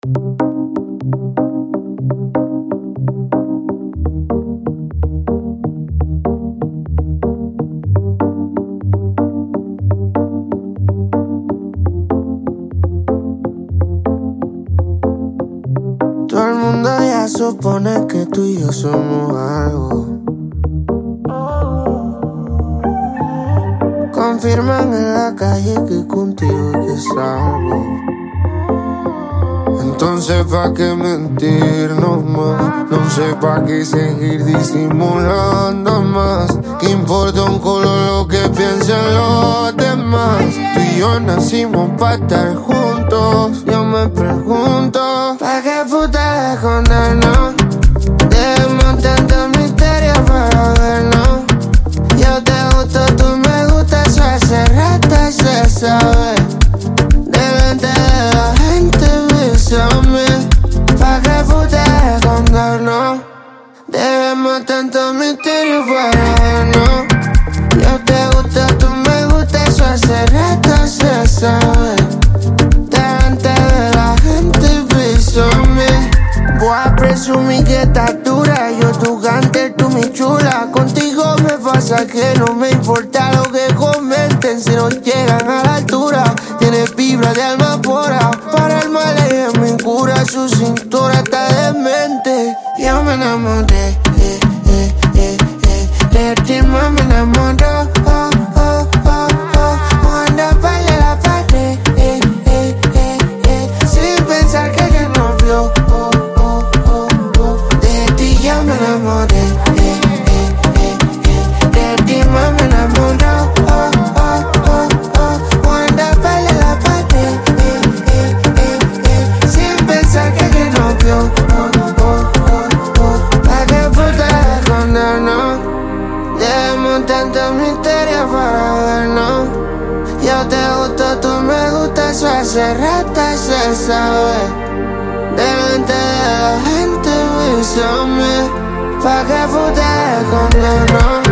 Todo el mundo ya supone que tú y yo somos algo. Confirman en la calle que contigo es que salgo. Entonces pa' qué mentirnos más, no sé pa' qué seguir disimulando más. ¿Qué importa un culo lo que piensen los demás? Tú y yo nacimos pa' estar juntos. Yo me pregunto, ¿pa' qué puta escondernos? Dejemos tanto misterio para vernos. Yo te gusto, tú me gustas, eso hace rato se sabe. Delante de la gente bésame. Pa' que puta escondernos. Dejemos tanto misterio para vernos. Yo te gusto, tú me gustas, eso hace rato se sabe. Delante de la gente bésame. Voy a presumir que estás dura. Yo tu gante, tú mi chula. Contigo me pasa que no me importa lo que comenten. Si no llegan a la altura, tienes vibra de alma pura. Para el mal ella es mi cura. Su cintura está demente. Yo me enamoré, de ti más me enamoró. Cuando baila la pared, sin pensar que ella no vio. De ti ya me enamoré, de ti más me enamoró. Cuando baila la pared, sin pensar que ella no vio. Pa' que puta escondernos. Dejemos tanto misterio para vernos. Yo te gusto, tú me gustas, eso hace rato se sabe. Delante de la gente bésame. Pa' que puta escondernos.